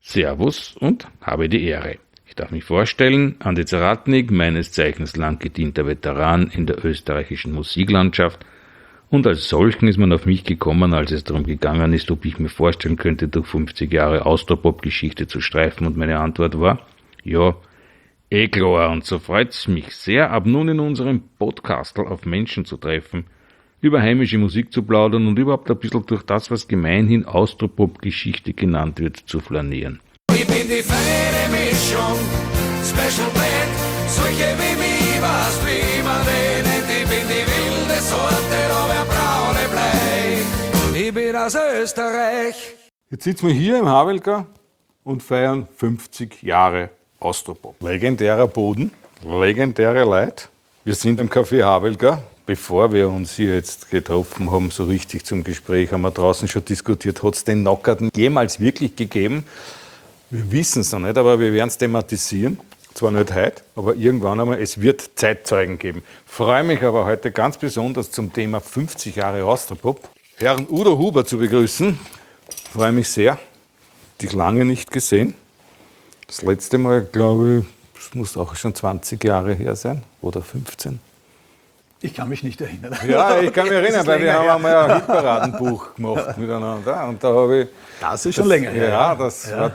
Servus und habe die Ehre. Ich darf mich vorstellen, Andi Zaratnik, meines Zeichens lang gedienter Veteran in der österreichischen Musiklandschaft, und als solchen ist man auf mich gekommen, als es darum gegangen ist, ob ich mir vorstellen könnte, durch 50 Jahre Austropop-Geschichte zu streifen, und meine Antwort war, ja, klar, und so freut's mich sehr, ab nun in unserem Podcastel auf Menschen zu treffen, über heimische Musik zu plaudern und überhaupt ein bisschen durch das, was gemeinhin Austropop-Geschichte genannt wird, zu flanieren. Ich bin die feine Mischung, Special Blend, solche wie mich, was wie man nennt. Ich bin die wilde Sorte, aber braune Blei. Ich bin aus Österreich. Jetzt sitzen wir hier im Havelka und feiern 50 Jahre Austropop. Legendärer Boden, legendäre Leute. Wir sind im Café Havelka. Bevor wir uns hier jetzt getroffen haben, so richtig zum Gespräch, haben wir draußen schon diskutiert, hat es den Knockout jemals wirklich gegeben? Wir wissen es noch nicht, aber wir werden es thematisieren. Zwar nicht heute, aber irgendwann einmal, es wird Zeitzeugen geben. Freue mich aber heute ganz besonders zum Thema 50 Jahre Austropop Herrn Udo Huber zu begrüßen. Freue mich sehr. Dich lange nicht gesehen. Das letzte Mal, glaube ich, es muss auch schon 20 Jahre her sein oder 15. Ich kann mich nicht erinnern. Ja, ich kann mich erinnern, weil wir haben einmal ein Hitparadenbuch gemacht miteinander. Und da habe ich. Das ist schon länger her. Ja, das war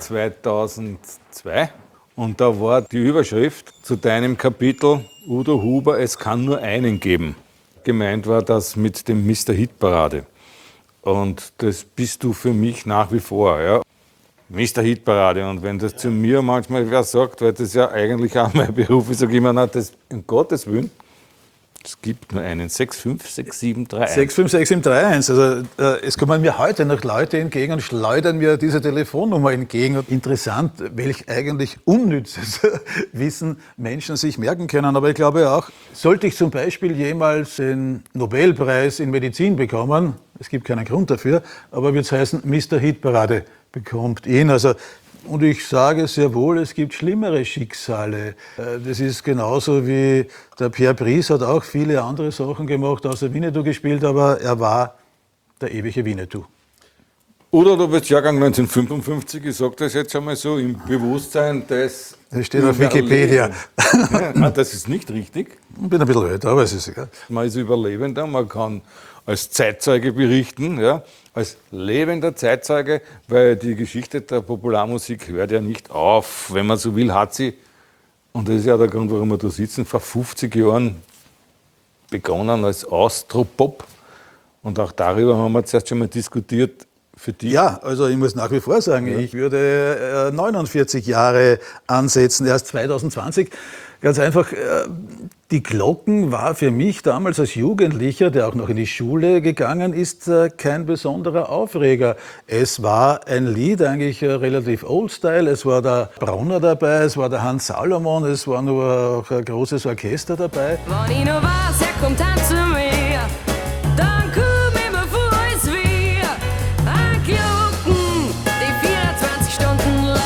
2002. Und da war die Überschrift zu deinem Kapitel Udo Huber, es kann nur einen geben. Gemeint war das mit dem Mr. Hitparade. Und das bist du für mich nach wie vor, ja. Mr. Hitparade. Und wenn das zu mir manchmal wer sagt, weil das ja eigentlich auch mein Beruf ist, sage ich immer, na, das um Gottes Willen. Es gibt nur einen 656731. 656731. Also es kommen mir heute noch Leute entgegen und schleudern mir diese Telefonnummer entgegen. Und interessant, welch eigentlich unnützes Wissen Menschen sich merken können. Aber ich glaube auch, sollte ich zum Beispiel jemals den Nobelpreis in Medizin bekommen, es gibt keinen Grund dafür, aber wird es heißen, Mr. Hitparade bekommt ihn. Also, und ich sage sehr wohl, es gibt schlimmere Schicksale. Das ist genauso wie der Pierre Brice hat auch viele andere Sachen gemacht, außer Winnetou gespielt, aber er war der ewige Winnetou. Oder du bist Jahrgang 1955, ich sage das jetzt einmal so, im Bewusstsein des... Das steht auf Wikipedia. Ja, das ist nicht richtig. Ich bin ein bisschen älter, aber es ist egal. Man ist Überlebender, man kann als Zeitzeuge berichten, ja, als lebender Zeitzeuge, weil die Geschichte der Popularmusik hört ja nicht auf. Wenn man so will, hat sie, und das ist ja der Grund, warum wir da sitzen, vor 50 Jahren begonnen als Austropop. Und auch darüber haben wir zuerst schon mal diskutiert. Für die. Ja, also ich muss nach wie vor sagen, ich würde 49 Jahre ansetzen, erst 2020. Ganz einfach, die Glocken war für mich damals als Jugendlicher, der auch noch in die Schule gegangen ist, kein besonderer Aufreger. Es war ein Lied eigentlich relativ Old-Style, es war der Bronner dabei, es war der Hans Salomon, es war nur auch ein großes Orchester dabei. Wenn ich noch weiß, er kommt an zu mir, dann komm ich mir vor, als wir ein Glocken, die 24 Stunden leid.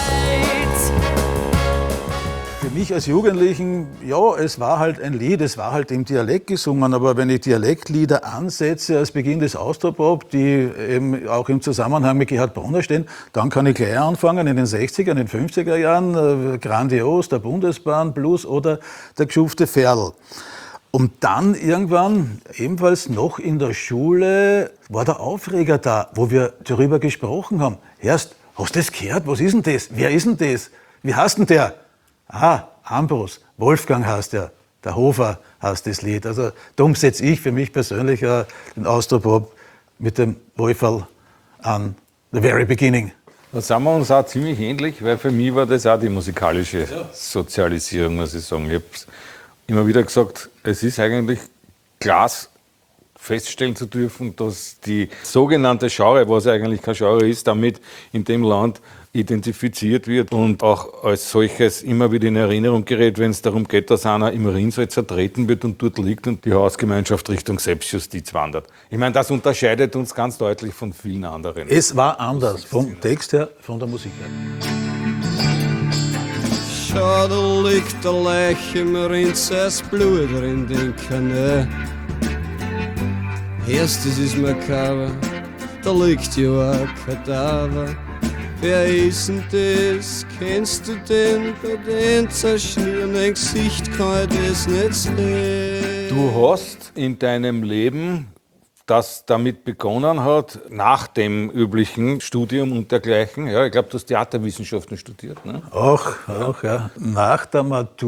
Für mich als Jugendlichen, ja, es war halt ein Lied, es war halt im Dialekt gesungen, aber wenn ich Dialektlieder ansetze als Beginn des Austropop, die eben auch im Zusammenhang mit Gerhard Bronner stehen, dann kann ich gleich anfangen in den 60er, in den 50er Jahren, grandios, der Bundesbahn, Blues oder der geschufte Ferl. Und dann irgendwann, ebenfalls noch in der Schule, war der Aufreger da, wo wir darüber gesprochen haben. Erst, hast du das gehört? Was ist denn das? Wer ist denn das? Wie heißt denn der? Ah, Ambros, Wolfgang heißt er, der Hofer heißt das Lied. Also darum setze ich für mich persönlich den Austropop mit dem Wolferl an, the very beginning. Da sind wir uns auch ziemlich ähnlich, weil für mich war das auch die musikalische Sozialisierung, muss ich sagen. Ich habe immer wieder gesagt, es ist eigentlich klasse feststellen zu dürfen, dass die sogenannte Genre, was eigentlich kein Genre ist, damit in dem Land identifiziert wird und auch als solches immer wieder in Erinnerung gerät, wenn es darum geht, dass einer im Rinnsal zertreten wird und dort liegt und die Hausgemeinschaft Richtung Selbstjustiz wandert. Ich meine, das unterscheidet uns ganz deutlich von vielen anderen. Es war anders, vom Text her, von der Musik her. Schau, da liegt der Leich im Rinnsals Blut in den Kanal. Erstes ist makaber, da liegt ja ein Kadaver. wer ist denn das? Kennst du den? Bei den zerschnierenden Gesicht kann ich das nicht sehen. Du hast in deinem Leben, das damit begonnen hat, nach dem üblichen Studium und dergleichen, ja, ich glaube, du hast Theaterwissenschaften studiert, ne? Auch, ja. Nach der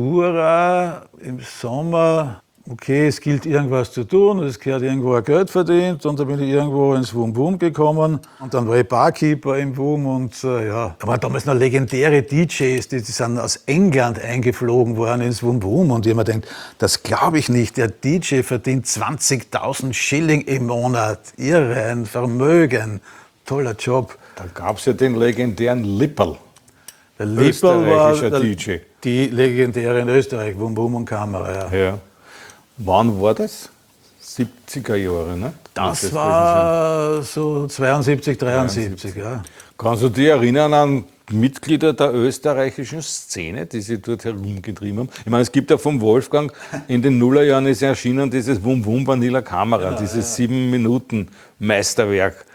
Matura im Sommer, okay, es gilt irgendwas zu tun, es gehört irgendwo ein Geld verdient und dann bin ich irgendwo ins Wum Wum gekommen und dann war ich Barkeeper im Wum und ja, da waren damals noch legendäre DJs, die sind aus England eingeflogen worden ins Wum Wum und ich habe mir gedacht, das glaube ich nicht, der DJ verdient 20.000 Schilling im Monat, irre, ein Vermögen, toller Job. Da gab es ja den legendären Lipperl. Der Lipperl war Österreichischer DJ. die legendäre in Österreich, Wum Wum und Kamera, ja. Ja. Wann war das? 70er Jahre, ne? Das war so 72, 73, ja. Kannst du dich erinnern an Mitglieder der österreichischen Szene, die sich dort herumgetrieben haben? Ich meine, es gibt ja vom Wolfgang, in den Nullerjahren ist erschienen dieses Wum Wum Vanilla Kamera, dieses 7-Minuten-Meisterwerk.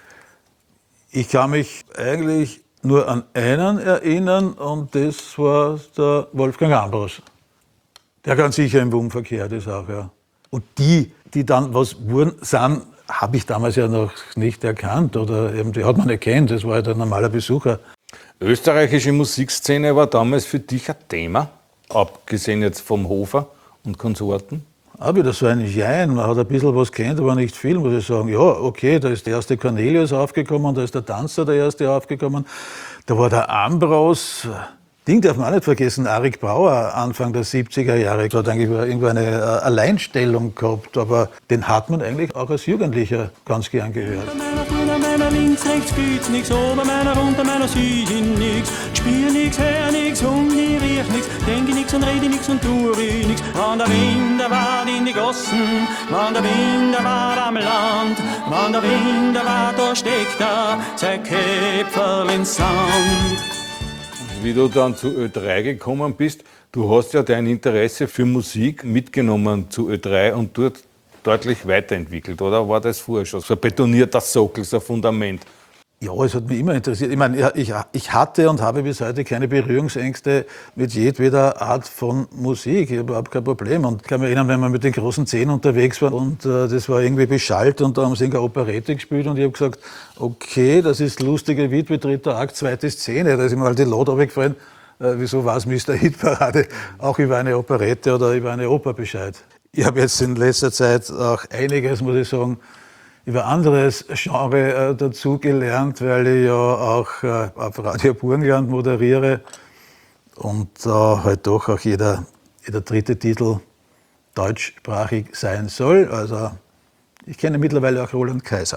Ich kann mich eigentlich nur an einen erinnern und das war der Wolfgang Ambros. Der ganz sicher im Wum verkehrt ist auch, ja. Und die dann was wurden, sind, habe ich damals ja noch nicht erkannt oder eben, die hat man nicht kennt, das war ja der normale Besucher. Österreichische Musikszene war damals für dich ein Thema, abgesehen jetzt vom Hofer und Konsorten? Auch wieder so ein Jein, man hat ein bisschen was kennt, aber nicht viel, muss ich sagen. Ja, okay, da ist der erste Cornelius aufgekommen, da ist der Tanzer der erste aufgekommen, da war der Ambros. Ding darf man auch nicht vergessen, Arik Brauer, Anfang der 70er Jahre, hat eigentlich irgendwo eine Alleinstellung gehabt, aber den hat man eigentlich auch als Jugendlicher ganz gern gehört. Meiner links, rechts geht's nix, ober meiner, unter meiner, süd in nix, spür nix, hör nix, ich riech nix, denke nix und rede nix und tue nix, wann der Wind war in die Gossen, wann der Wind war am Land, wann der Wind war, da steckt er, sein Köpferl ins Sand. Wie du dann zu Ö3 gekommen bist, du hast ja dein Interesse für Musik mitgenommen zu Ö3 und dort deutlich weiterentwickelt, oder war das vorher schon so ein betonierter Sockel, so ein Fundament? Ja, es hat mich immer interessiert. Ich meine, ich hatte und habe bis heute keine Berührungsängste mit jedweder Art von Musik. Ich habe überhaupt kein Problem. Und ich kann mich erinnern, wenn wir mit den großen 10 unterwegs waren und das war irgendwie beschallt und da haben sie eine Operette gespielt und ich habe gesagt, okay, das ist lustige Witwe, 3. Akt, 2. Szene. Da ist mir halt die Lot runtergefallen. Wieso war es Mr. Hitparade auch über eine Operette oder über eine Oper Bescheid? Ich habe jetzt in letzter Zeit auch einiges, muss ich sagen, über anderes Genre dazu gelernt, weil ich ja auch auf Radio Burgenland moderiere und halt doch auch jeder dritte Titel deutschsprachig sein soll. Also ich kenne mittlerweile auch Roland Kaiser.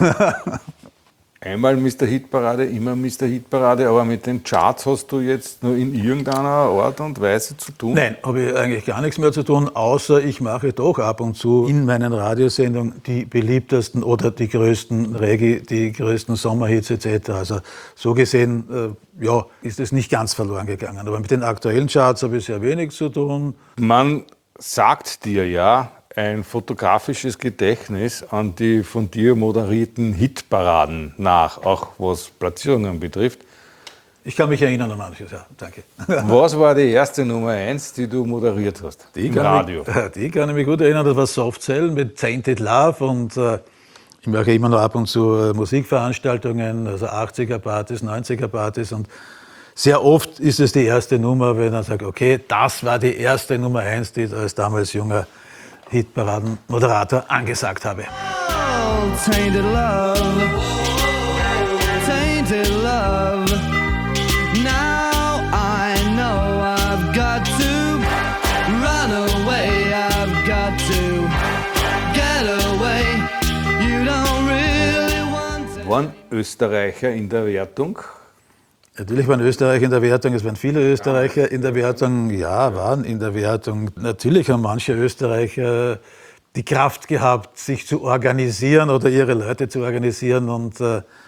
Einmal Mr. Hitparade, immer Mr. Hitparade, aber mit den Charts hast du jetzt nur in irgendeiner Art und Weise zu tun? Nein, habe ich eigentlich gar nichts mehr zu tun, außer ich mache doch ab und zu in meinen Radiosendungen die beliebtesten oder die größten Reggae, die größten Sommerhits etc. Also so gesehen, ja, ist es nicht ganz verloren gegangen. Aber mit den aktuellen Charts habe ich sehr wenig zu tun. Man sagt dir ja ein fotografisches Gedächtnis an die von dir moderierten Hitparaden nach, auch was Platzierungen betrifft. Ich kann mich erinnern an manches, ja, danke. Was war die erste Nummer 1, die du moderiert hast im Radio? Die kann ich mich gut erinnern, das war Soft Cell mit Tainted Love und ich mache immer noch ab und zu Musikveranstaltungen, also 80er-Partys, 90er-Partys und sehr oft ist es die erste Nummer, wenn man sagt, okay, das war die erste Nummer 1, die ich als damals junger Hitparaden-Moderator angesagt habe. Oh, tainted love, tainted love. Now I know I've got to run away, I've got to get away. You don't really want to. Waren Österreicher in der Wertung? Natürlich waren Österreicher in der Wertung, es waren viele Österreicher in der Wertung, ja, waren in der Wertung. Natürlich haben manche Österreicher die Kraft gehabt, sich zu organisieren oder ihre Leute zu organisieren und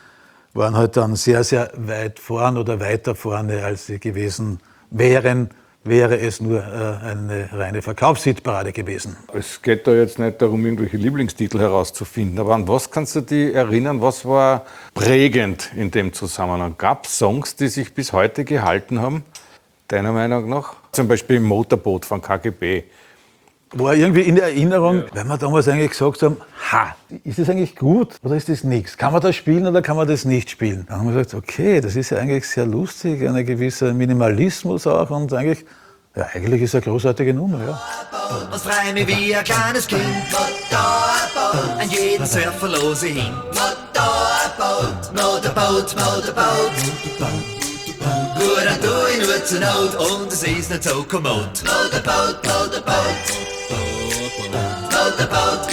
waren halt dann sehr, sehr weit vorn oder weiter vorne, als sie gewesen wären, wäre es nur eine reine Verkaufshitparade gewesen. Es geht da jetzt nicht darum, irgendwelche Lieblingstitel herauszufinden, aber an was kannst du dich erinnern, was war prägend in dem Zusammenhang? Gab es Songs, die sich bis heute gehalten haben, deiner Meinung nach? Zum Beispiel im Motorboot von KGB. War irgendwie in der Erinnerung, weil wir damals eigentlich gesagt haben, ist das eigentlich gut oder ist das nichts? Kann man das spielen oder kann man das nicht spielen? Dann haben wir gesagt, okay, das ist ja eigentlich sehr lustig, ein gewisser Minimalismus auch und eigentlich ist eine großartige Nummer, ja. Und frei mich wie ein kleines Kind. Motorboot, an jeden Surfer los ich hin. Motorboot, Motorboot, Motorboot. Gut, dann tu ich nur zur Not und es ist nicht so kommod. Motorboot, Motorboot. Motorboot,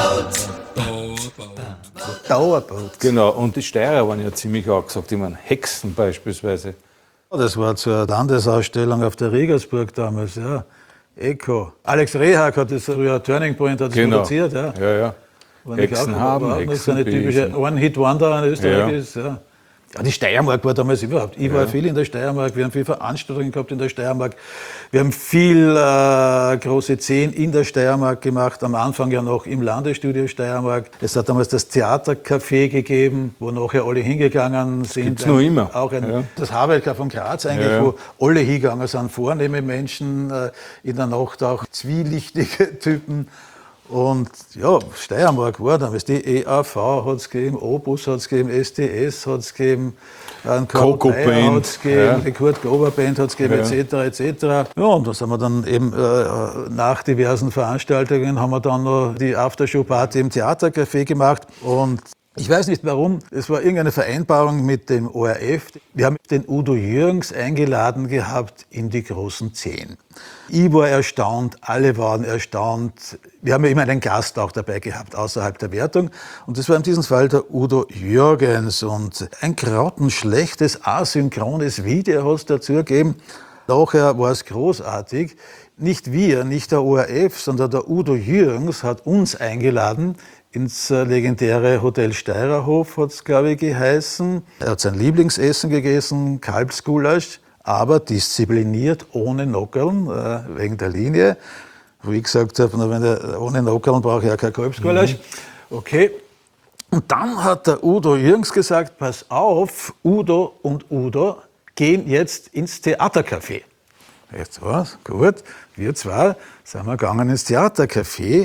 Motorboot. Dauerboot. Genau, und die Steirer waren ja ziemlich angesagt, ich meine Hexen beispielsweise. Das war zur Landesausstellung auf der Regensburg damals, ja. Echo. Alex Rehak hat das früher Turning Point produziert, ja. Ja. Hexen haben, Hexen so eine typische One-Hit-Wonder in Österreich ist, ja. Ja, die Steiermark war damals überhaupt. Ich war viel in der Steiermark, wir haben viele Veranstaltungen gehabt in der Steiermark. Wir haben viel große Szenen in der Steiermark gemacht, am Anfang ja noch im Landesstudio Steiermark. Es hat damals das Theatercafé gegeben, wo nachher alle hingegangen sind. Gibt's noch immer. Auch das Havelka von Graz eigentlich, wo alle hingegangen sind, vornehme Menschen, in der Nacht auch zwielichtige Typen. Und ja, Steiermark war damals, die EAV hat es gegeben, Opus hat es gegeben, STS hat es gegeben, Coco Band hat es gegeben, die Kurt Glover Band hat es gegeben, etc. Ja, und da sind wir dann eben nach diversen Veranstaltungen haben wir dann noch die Aftershow-Party im Theatercafé gemacht. Und ich weiß nicht warum, es war irgendeine Vereinbarung mit dem ORF. Wir haben den Udo Jürgens eingeladen gehabt in die großen 10. Ich war erstaunt, alle waren erstaunt. Wir haben ja immer einen Gast auch dabei gehabt, außerhalb der Wertung. Und das war in diesem Fall der Udo Jürgens. Und ein grautenschlechtes, asynchrones Video hat es dazu gegeben. Nachher war es großartig. Nicht wir, nicht der ORF, sondern der Udo Jürgens hat uns eingeladen ins legendäre Hotel Steirerhof, hat es, glaube ich, geheißen. Er hat sein Lieblingsessen gegessen, Kalbsgulasch, aber diszipliniert, ohne Nockerln, wegen der Linie. Wo ich gesagt habe, ohne Nockerln brauche ich ja kein Kalbsgulasch. Okay. Und dann hat der Udo Jürgens gesagt, pass auf, Udo und Udo gehen jetzt ins Theatercafé. Jetzt was? Gut. Wir zwei sind wir gegangen ins Theatercafé.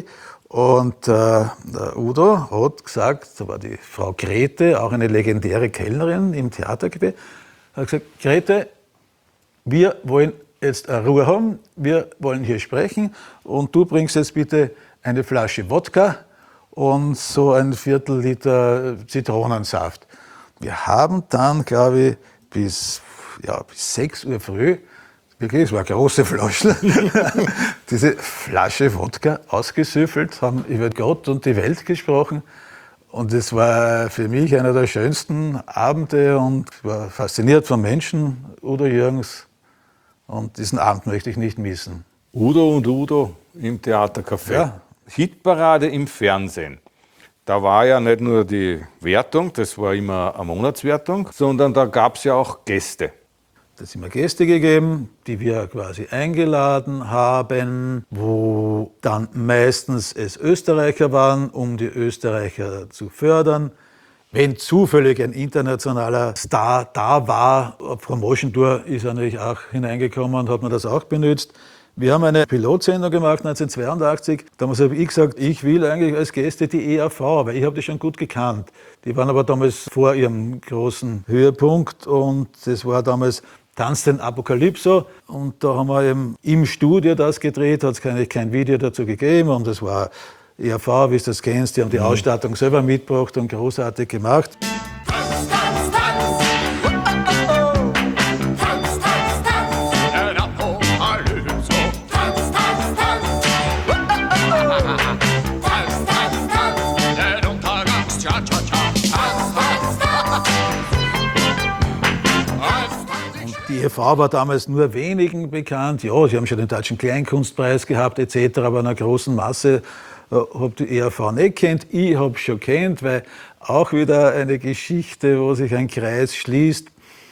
Und der Udo hat gesagt, da war die Frau Grete, auch eine legendäre Kellnerin im Theatercafé, hat gesagt, Grete, wir wollen jetzt Ruhe haben, wir wollen hier sprechen und du bringst jetzt bitte eine Flasche Wodka und so ein Viertel-Liter Zitronensaft. Wir haben dann, glaube ich, bis 6 Uhr früh, wirklich, es war eine große Flasche, diese Flasche Wodka ausgesüffelt, haben über Gott und die Welt gesprochen. Und es war für mich einer der schönsten Abende und ich war fasziniert vom Menschen, Udo Jürgens. Und diesen Abend möchte ich nicht missen. Udo und Udo im Theatercafé. Ja. Hitparade im Fernsehen. Da war ja nicht nur die Wertung, das war immer eine Monatswertung, sondern da gab es ja auch Gäste. Da hat es immer Gäste gegeben, die wir quasi eingeladen haben, wo dann meistens es Österreicher waren, um die Österreicher zu fördern. Wenn zufällig ein internationaler Star da war, auf Promotion Tour ist er natürlich auch hineingekommen und hat man das auch benutzt. Wir haben eine Pilotsendung gemacht 1982. Damals habe ich gesagt, ich will eigentlich als Gäste die EAV, weil ich habe die schon gut gekannt. Die waren aber damals vor ihrem großen Höhepunkt und das war damals Tanz den Apokalypso. Und da haben wir eben im Studio das gedreht, hat es kein Video dazu gegeben und das war EAV, wie du das kennst, die haben die Ausstattung selber mitgebracht und großartig gemacht. Tanz, tanz, tanz. Tanz, tanz, tanz. Der Apokalypso. Tanz, tanz, tanz. Tanz, tanz, tanz. Der Untergangs-Cha-Cha-Cha. Tanz, tanz, tanz. Und die EAV war damals nur wenigen bekannt. Ja, sie haben schon den Deutschen Kleinkunstpreis gehabt etc., aber einer großen Masse habe die EAV nicht kennt. Ich habe es schon kennt, weil auch wieder eine Geschichte, wo sich ein Kreis schließt.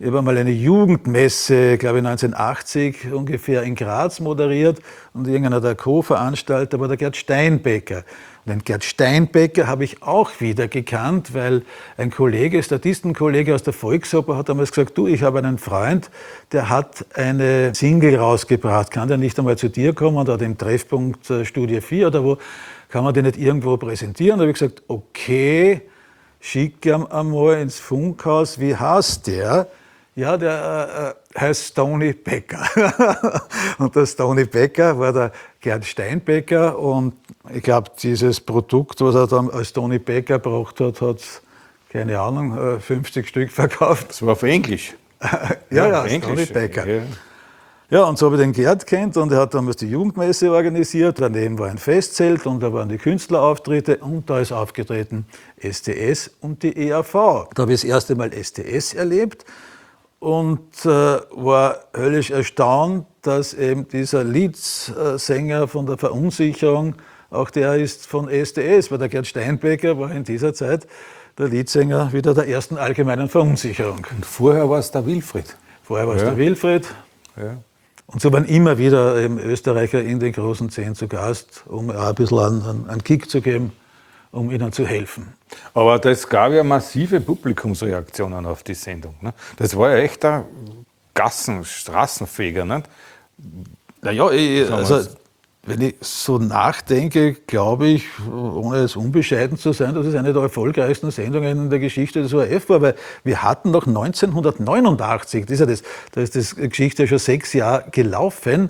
Ich habe einmal eine Jugendmesse, glaube ich 1980 ungefähr, in Graz moderiert und irgendeiner der Co-Veranstalter war der Gerd Steinbecker. Und den Gerd Steinbecker habe ich auch wieder gekannt, weil ein Kollege, Statistenkollege aus der Volksoper hat damals gesagt, du, ich habe einen Freund, der hat eine Single rausgebracht, kann der nicht einmal zu dir kommen und hat im Treffpunkt Studie 4 oder wo, kann man den nicht irgendwo präsentieren? Da habe ich gesagt, okay, schick ihn einmal ins Funkhaus, wie heißt der? Ja, der heißt Stony Becker. Und der Stony Becker war der Gerd Steinbecker und ich glaube, dieses Produkt, was er dann als Stony Becker gebracht hat, hat, keine Ahnung, 50 Stück verkauft. Das war auf Englisch. Ja, Englisch. Stony Becker. Ja. Ja, und so habe ich den Gerd kennt und er hat damals die Jugendmesse organisiert. Daneben war ein Festzelt und da waren die Künstlerauftritte und da ist aufgetreten STS und die EAV. Da habe ich das erste Mal STS erlebt und war höllisch erstaunt, dass eben dieser Leadsänger von der Verunsicherung auch der ist von STS, weil der Gerd Steinbecker war in dieser Zeit der Leadsänger wieder der ersten allgemeinen Verunsicherung. Und vorher war es der Wilfried. Vorher war es der Wilfried. Ja. Und so waren immer wieder eben Österreicher in den großen 10 zu Gast, um auch ein bisschen einen Kick zu geben, um ihnen zu helfen. Aber das gab ja massive Publikumsreaktionen auf die Sendung. Ne? Das war ja echt ein Straßenfeger. Nicht? Naja, also wenn ich so nachdenke, glaube ich, ohne es unbescheiden zu sein, dass es eine der erfolgreichsten Sendungen in der Geschichte des ORF war, weil wir hatten noch 1989, da ist das Geschichte schon 6 Jahre gelaufen,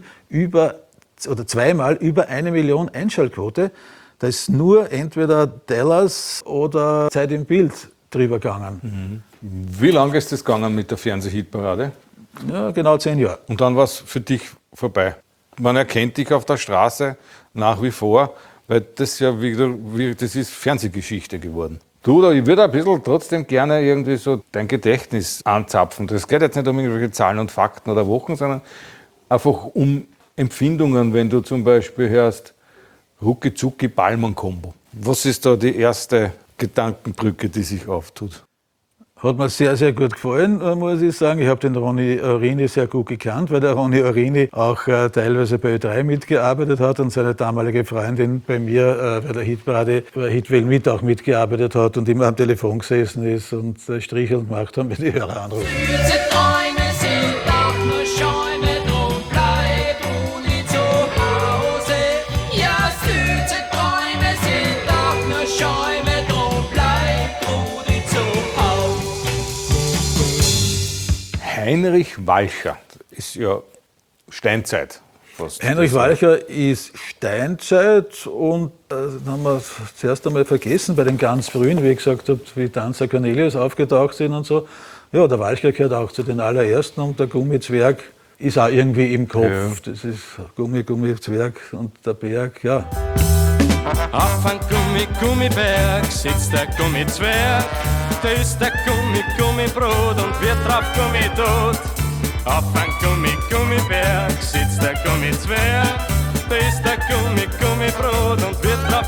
zweimal über 1 Million Einschaltquote. Da ist nur entweder Dallas oder Zeit im Bild drüber gegangen. Wie lange ist das gegangen mit der Fernsehhitparade? Ja, genau 10 Jahre. Und dann war es für dich vorbei. Man erkennt dich auf der Straße nach wie vor, weil das ja das ist Fernsehgeschichte geworden. Du, ich würde ein bisschen trotzdem gerne irgendwie so dein Gedächtnis anzapfen. Das geht jetzt nicht um irgendwelche Zahlen und Fakten oder Wochen, sondern einfach um Empfindungen, wenn du zum Beispiel hörst, Rucki-Zucki-Ballmann-Kombo. Was ist da die erste Gedankenbrücke, die sich auftut? Hat mir sehr, sehr gut gefallen, muss ich sagen. Ich habe den Ronny Orini sehr gut gekannt, weil der Ronny Orini auch teilweise bei Ö3 mitgearbeitet hat und seine damalige Freundin bei mir bei der Hitparade, bei Hitwell mit auch mitgearbeitet hat und immer am Telefon gesessen ist und Stricheln gemacht haben, wenn die Hörer anrufen. Süße Träume sind doch nur Schäume, drum bleib du nie zu Hause. Ja, süße Träume sind doch nur Schäume, drum bleib du nie zu Hause. Heinrich Walcher ist ja Steinzeit. Fast. Heinrich Walcher ist Steinzeit und das haben wir zuerst einmal vergessen bei den ganz frühen, wie ich gesagt habe, wie Danzer Cornelius aufgetaucht sind und so. Ja, der Walcher gehört auch zu den allerersten und der Gummizwerg ist auch irgendwie im Kopf. Ja. Das ist Gummizwerg und der Berg, ja. Auf ein Gummiberg sitzt der Gummizwerg. Da ist der Gummibrot und wird drauf Gummidot. Auf ein Gummiberg sitzt der Gummizwerg. Da ist der Gummibrot und wird drauf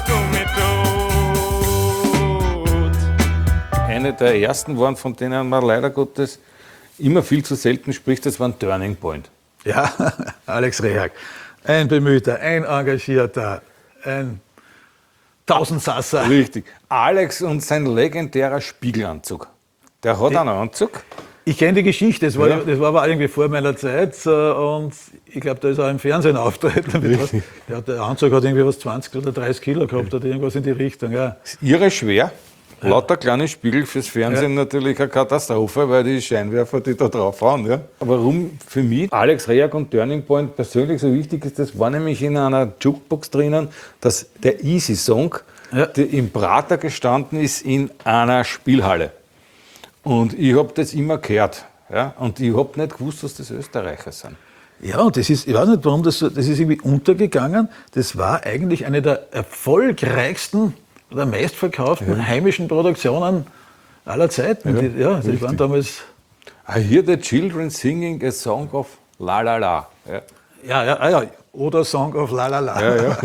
Gummidot. Eine der ersten waren, von denen man leider Gottes immer viel zu selten spricht, das war ein Turning Point. Ja, Alex Rehag. Ein Bemühter, ein Engagierter, ein Tausendsasser. Richtig. Alex und sein legendärer Spiegelanzug. Der hat einen Anzug. Ich kenne die Geschichte, das war aber irgendwie vor meiner Zeit und ich glaube, da ist auch im Fernsehen auftreten. Ja, der Anzug hat irgendwie was 20 oder 30 Kilo gehabt oder irgendwas in die Richtung. Ja. Ist irre schwer. Lauter kleine Spiegel fürs Fernsehen natürlich eine Katastrophe, weil die Scheinwerfer, die da drauf hauen. Ja. Warum für mich Alex Rehag und Turning Point persönlich so wichtig ist, das war nämlich in einer Jukebox drinnen, dass der Easy Song, der im Prater gestanden ist, in einer Spielhalle. Und ich habe das immer gehört. Ja. Und ich habe nicht gewusst, dass das Österreicher sind. Ja, und das ist, ich weiß nicht warum, das ist irgendwie untergegangen. Das war eigentlich eine der erfolgreichsten oder meistverkauften heimischen Produktionen aller Zeiten. Ja, die waren damals. I hear the children singing a song of La La La. Ja. Oder Song of La La La. Ja.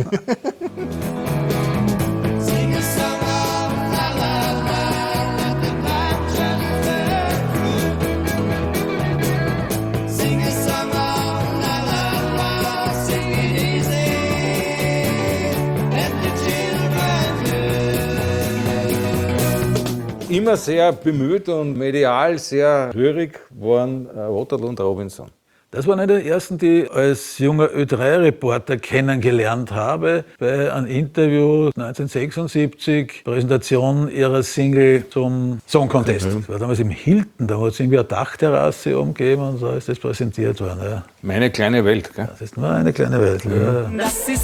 immer sehr bemüht und medial sehr rührig waren Waterloo und Robinson. Das waren eine der ersten, die ich als junger Ö3-Reporter kennengelernt habe, bei einem Interview 1976, Präsentation ihrer Single zum Song Contest. Das war damals im Hilton, da hat es irgendwie eine Dachterrasse umgegeben und so ist das präsentiert worden. Ja. Meine kleine Welt, gell? Das ist nur eine kleine Welt. Ja. Das ist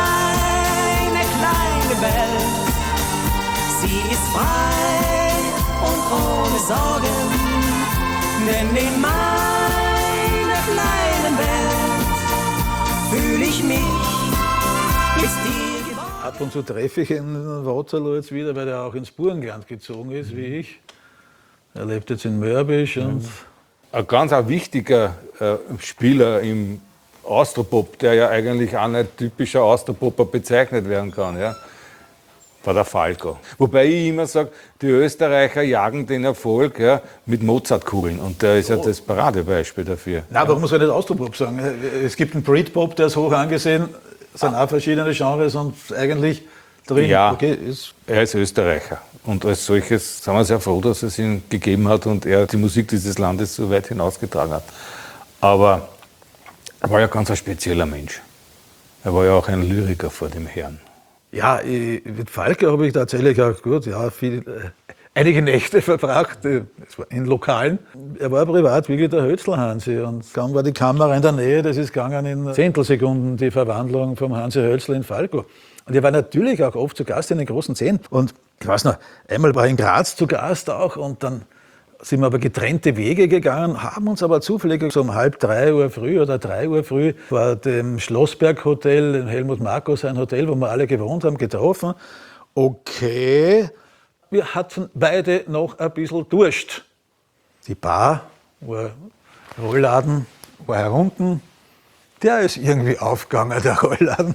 meine kleine Welt. Sie ist frei und ohne Sorgen, denn in meiner kleinen Welt fühle ich mich bis dir geworden. Ab und zu treffe ich ihn Waterloo jetzt wieder, weil er auch ins Burgenland gezogen ist, wie ich. Er lebt jetzt in Mörbisch und Ein ganz wichtiger Spieler im Austropop, der ja eigentlich auch nicht typischer Austropopper bezeichnet werden kann, ja, war der Falco. Wobei ich immer sage, die Österreicher jagen den Erfolg, ja, mit Mozartkugeln. Und der ist ja das Paradebeispiel dafür. Nein, warum muss man nicht Austropop sagen? Es gibt einen Britpop, der ist hoch angesehen, es sind auch verschiedene Genres und eigentlich drin, Ja, okay, ist er ist Österreicher. Und als solches sind wir sehr froh, dass es ihn gegeben hat und er die Musik dieses Landes so weit hinausgetragen hat. Aber er war ja ganz ein spezieller Mensch. Er war ja auch ein Lyriker vor dem Herrn. ja, mit Falke habe ich tatsächlich auch gut, ja, einige Nächte verbracht in Lokalen. Er war privat wirklich der Hölzl-Hansi und dann war die Kamera in der Nähe, das ist gegangen in Zehntelsekunden, die Verwandlung vom Hansi Hölzl in Falco. Und er war natürlich auch oft zu Gast in den großen Szenen. Und ich weiß noch, einmal war ich in Graz zu Gast auch und dann sind wir aber getrennte Wege gegangen, haben uns aber zufällig so um 2:30 Uhr früh oder 3 Uhr früh vor dem Schlossberg Hotel, in Helmut Marko sein Hotel, wo wir alle gewohnt haben, getroffen. Okay, wir hatten beide noch ein bisschen Durst. Die Bar, war Rollladen, war herunten. Der ist irgendwie aufgegangen, der Rollladen.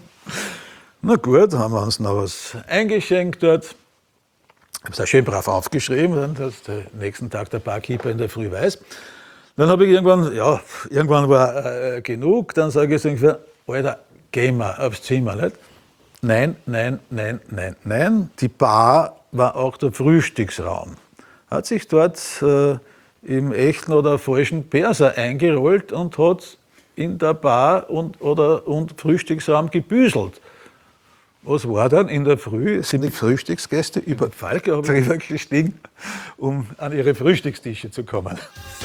Na gut, haben wir uns noch was eingeschenkt dort. Ich habe es auch schön brav aufgeschrieben, dass der nächsten Tag der Barkeeper in der Früh weiß. Dann habe ich irgendwann war genug, dann sage ich so ungefähr, Alter, gehen wir aufs Zimmer, nicht? Nein, nein, nein, nein, nein. Die Bar war auch der Frühstücksraum. Hat sich dort im echten oder falschen Perser eingerollt und hat in der Bar und Frühstücksraum gebüselt. Was war dann? In der Früh sind die Frühstücksgäste über die Falke drüber gestiegen, um an ihre Frühstückstische zu kommen.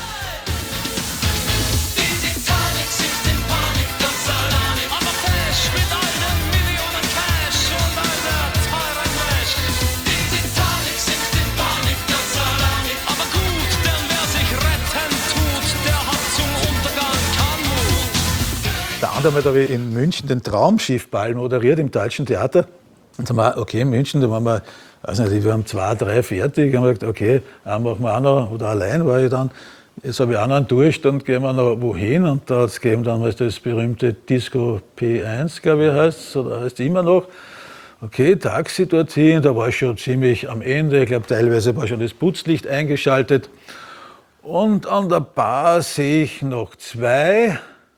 Der andere Mal habe ich in München den Traumschiffball moderiert im Deutschen Theater. Und dann haben wir, okay, in München, da waren wir, weiß nicht, wir haben 2, 3 fertig. Haben wir gesagt, okay, einen machen wir auch noch, oder allein war ich dann. Jetzt habe ich auch noch einen Durst, dann gehen wir noch wohin. Und da hat es gegeben damals das berühmte Disco P1, glaube ich, heißt es, oder heißt es immer noch. Okay, Taxi dorthin, da war ich schon ziemlich am Ende. Ich glaube, teilweise war schon das Putzlicht eingeschaltet. Und an der Bar sehe ich noch 2.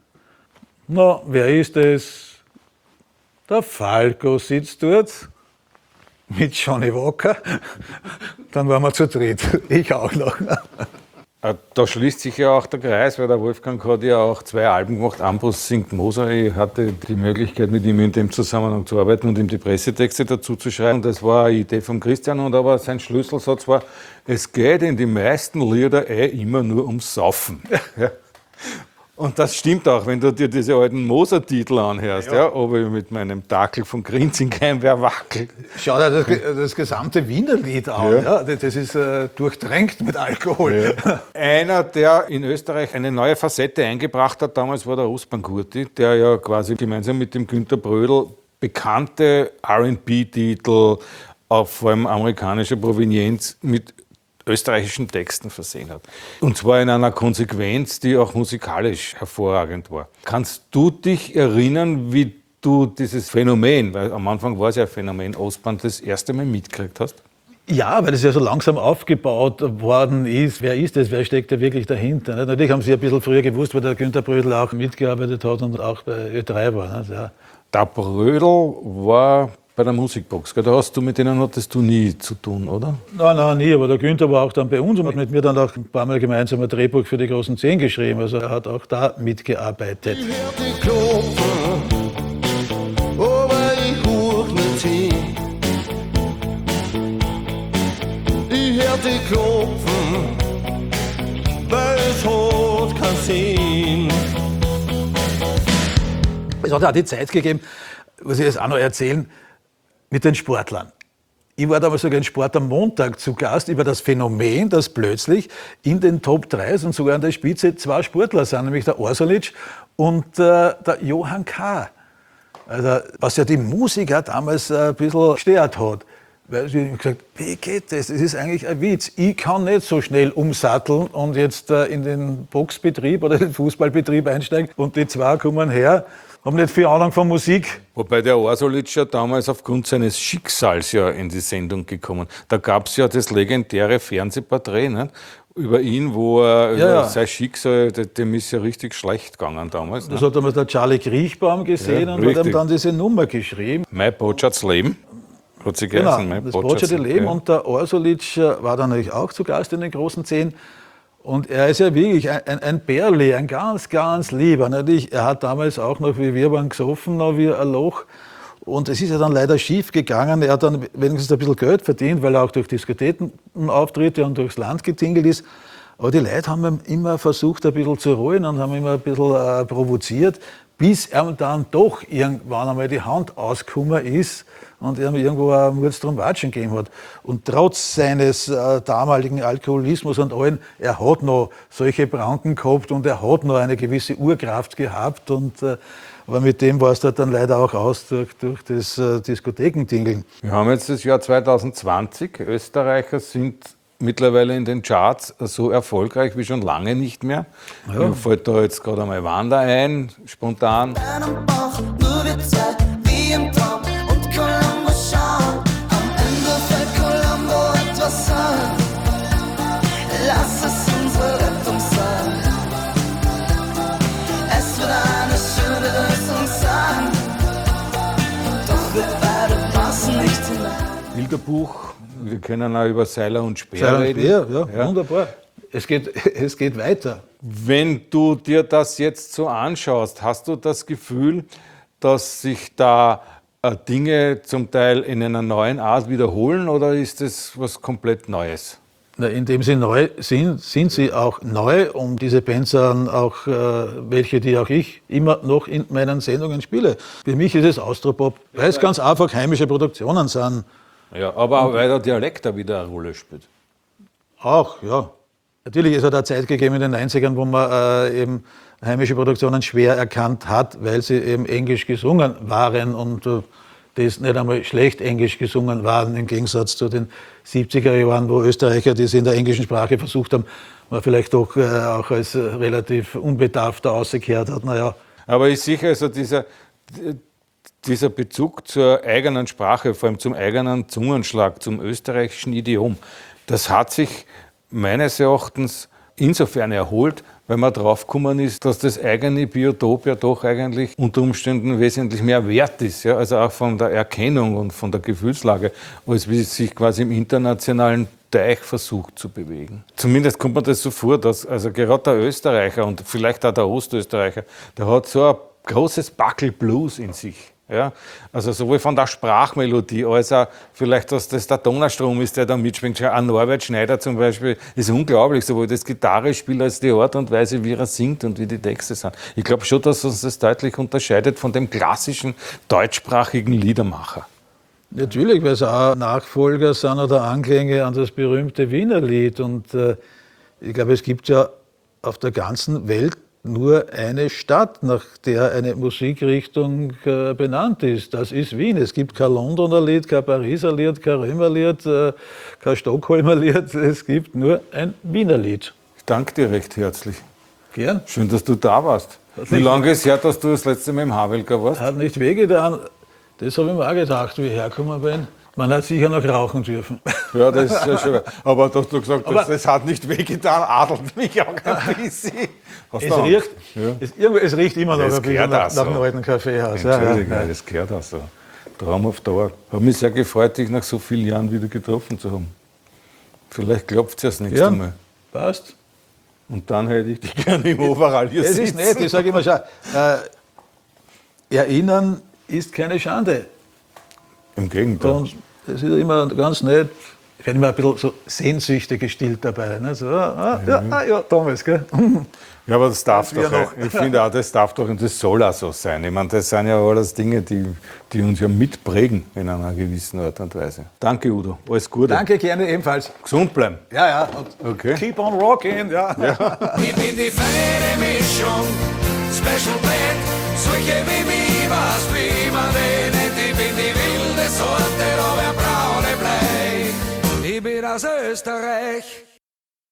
Na, wer ist es? Der Falco sitzt dort mit Johnny Walker. Dann waren wir zu dritt, ich auch noch. Da schließt sich ja auch der Kreis, weil der Wolfgang hat ja auch 2 Alben gemacht. Ambros singt Moser. Ich hatte die Möglichkeit, mit ihm in dem Zusammenhang zu arbeiten und ihm die Pressetexte dazu zu schreiben. Das war eine Idee von Christian, und aber sein Schlüsselsatz war, es geht in die meisten Lieder immer nur ums Saufen. Ja. Und das stimmt auch, wenn du dir diese alten Moser-Titel anhörst, ja. Ob ich mit meinem Dackel von Grinzing kein wer wackelt. Schau dir das gesamte Wiener Lied an, ja. Das ist durchtränkt mit Alkohol. Ja. Einer, der in Österreich eine neue Facette eingebracht hat, damals war der Osman Kurti, der ja quasi gemeinsam mit dem Günter Brödel bekannte R&B-Titel auf vor allem amerikanischer Provenienz mit österreichischen Texten versehen hat. Und zwar in einer Konsequenz, die auch musikalisch hervorragend war. Kannst du dich erinnern, wie du dieses Phänomen, weil am Anfang war es ja ein Phänomen, Osman, das erste Mal mitgekriegt hast? Ja, weil das ja so langsam aufgebaut worden ist. Wer ist das? Wer steckt da wirklich dahinter? Natürlich haben sie ein bisschen früher gewusst, weil der Günter Brödel auch mitgearbeitet hat und auch bei Ö3 war. Ja. Der Brödel war bei der Musikbox. Gell? Da hattest du nie zu tun, oder? Nein, nie, aber der Günther war auch dann bei uns und hat mit mir dann auch ein paar Mal gemeinsam ein Drehbuch für die großen 10 geschrieben. Also er hat auch da mitgearbeitet. Ich hör die klopfen, aber ich hoch nicht hin. Ich hör die klopfen, weil es hat keinen Sinn. Es hat auch die Zeit gegeben, was ich jetzt auch noch erzählen, mit den Sportlern. Ich war damals sogar in Sport am Montag zu Gast über das Phänomen, dass plötzlich in den Top 3 und sogar an der Spitze 2 Sportler sind, nämlich der Orsulic und der Johann K. Also, was ja die Musiker damals ein bisschen gestört hat. Weil sie haben gesagt, wie geht das? Das ist eigentlich ein Witz. Ich kann nicht so schnell umsatteln und jetzt in den Boxbetrieb oder den Fußballbetrieb einsteigen und die 2 kommen her, haben nicht viel Ahnung von Musik. Wobei der Orsulic ja damals aufgrund seines Schicksals ja in die Sendung gekommen. Da gab es ja das legendäre Fernsehporträt, ne? Über ihn, wo er über sein Schicksal, dem ist ja richtig schlecht gegangen damals. Das Ne? hat damals der Charlie Kriechbaum gesehen und hat ihm dann diese Nummer geschrieben. Mein Botschafts Leben. Hat sie Genau, geheißen, mein das Botschafts Leben. Ja. Und der Orsulic war dann natürlich auch zu Gast in den großen 10. Und er ist ja wirklich ein Bärli, ein ganz, ganz lieber. Natürlich, er hat damals auch noch, wie wir waren, gesoffen, noch wie ein Loch. Und es ist ja dann leider schief gegangen. Er hat dann wenigstens ein bisschen Geld verdient, weil er auch durch Diskothekenauftritte und durchs Land getingelt ist. Aber die Leute haben ihm immer versucht, ein bisschen zu ruhen und haben immer ein bisschen provoziert, bis er dann doch irgendwann einmal die Hand ausgekommen ist und er irgendwo ein Murz drum Watschen gegeben hat. Und trotz seines damaligen Alkoholismus und allem, er hat noch solche Pranken gehabt und er hat noch eine gewisse Urkraft gehabt. Aber mit dem war es dann leider auch aus durch das Diskothekentingeln. Wir haben jetzt das Jahr 2020. Österreicher sind mittlerweile in den Charts so erfolgreich wie schon lange nicht mehr. Mir fällt da jetzt gerade einmal Wanda ein, spontan. Deinem Bauch, nur wir zwei, wie im Traum und Columbo schauen. Am Ende fällt Columbo etwas ein. Lass es unsere Rettung sein. Es wird eine schöne Lösung sein. Doch wir beide passen nicht hinein. Bilderbuch, wir können auch über Seiler und Speer Seiler und reden. Speer, ja, wunderbar. Es geht weiter. Wenn du dir das jetzt so anschaust, hast du das Gefühl, dass sich da Dinge zum Teil in einer neuen Art wiederholen oder ist das was komplett Neues? Na, indem sie neu sind sie auch neu. Und diese Bands sind auch welche, die auch ich immer noch in meinen Sendungen spiele. Für mich ist es Austropop, weil es ganz einfach heimische Produktionen sind. Ja, aber auch weil der Dialekt da wieder eine Rolle spielt. Auch, ja. Natürlich, es hat eine Zeit gegeben in den 90ern, wo man eben heimische Produktionen schwer erkannt hat, weil sie eben englisch gesungen waren und das nicht einmal schlecht englisch gesungen waren, im Gegensatz zu den 70er Jahren, wo Österreicher, die es in der englischen Sprache versucht haben, man vielleicht doch auch als relativ unbedarfter ausgekehrt hat. Naja. Aber ich sehe also dieser Bezug zur eigenen Sprache, vor allem zum eigenen Zungenschlag, zum österreichischen Idiom, das hat sich meines Erachtens insofern erholt, weil man draufgekommen ist, dass das eigene Biotop ja doch eigentlich unter Umständen wesentlich mehr wert ist, ja? Also auch von der Erkennung und von der Gefühlslage, als wie es sich quasi im internationalen Teich versucht zu bewegen. Zumindest kommt mir das so vor, dass also gerade der Österreicher und vielleicht auch der Ostösterreicher, der hat so ein großes Backel Blues in sich. Ja, also sowohl von der Sprachmelodie als auch vielleicht, dass das der Donnerstrom ist, der da mitschwingt. Ein Norbert Schneider zum Beispiel ist unglaublich, sowohl das Gitarrespiel als die Art und Weise, wie er singt und wie die Texte sind. Ich glaube schon, dass uns das deutlich unterscheidet von dem klassischen deutschsprachigen Liedermacher. Natürlich, weil es auch Nachfolger sind oder Anklänge an das berühmte Wienerlied. Und ich glaube, es gibt ja auf der ganzen Welt nur eine Stadt, nach der eine Musikrichtung benannt ist. Das ist Wien. Es gibt kein Londoner Lied, kein Pariser Lied, kein Römer Lied, kein Stockholmer Lied. Es gibt nur ein Wiener Lied. Ich danke dir recht herzlich. Gern. Schön, dass du da warst. Wie lange ist es her, dass du das letzte Mal im Havelka warst? Hat nicht wehgetan. Das habe ich mir auch gedacht, wie ich hergekommen bin. Man hat sicher noch rauchen dürfen. Ja, das ist ja schön. Aber dass du gesagt hast, das hat nicht wehgetan, adelt mich auch ein bisschen. Es riecht immer noch Das ein bisschen gehört auch nach so. einem alten Kaffeehaus. Entschuldigung, das gehört auch so. Traum auf Dauer. Habe mich sehr gefreut, dich nach so vielen Jahren wieder getroffen zu haben. Vielleicht klopft es ja das nächste Mal. Passt. Und dann hätte ich dich gerne im Overall hier Es sitzen. ist nett, ich sage immer, schau, erinnern ist keine Schande. Im Gegenteil. Und es ist immer ganz nett. Ich werde immer ein bisschen so Sehnsüchte gestillt dabei. Ne? So, ja, damals, gell? Ja, aber das darf wir doch, noch. ich finde auch, das darf doch und das soll auch so sein. Ich meine, das sind ja alles Dinge, die uns ja mitprägen in einer gewissen Art und Weise. Danke, Udo. Alles Gute. Danke, gerne ebenfalls. Gesund bleiben. Ja, ja. Und Okay. keep on rocking. Ja. Ich bin die feine Mischung, Special Blend, solche wie mich, was wie man nennt. Ich bin die wilde Sorte, da wer braune Blei. Ich bin aus Österreich.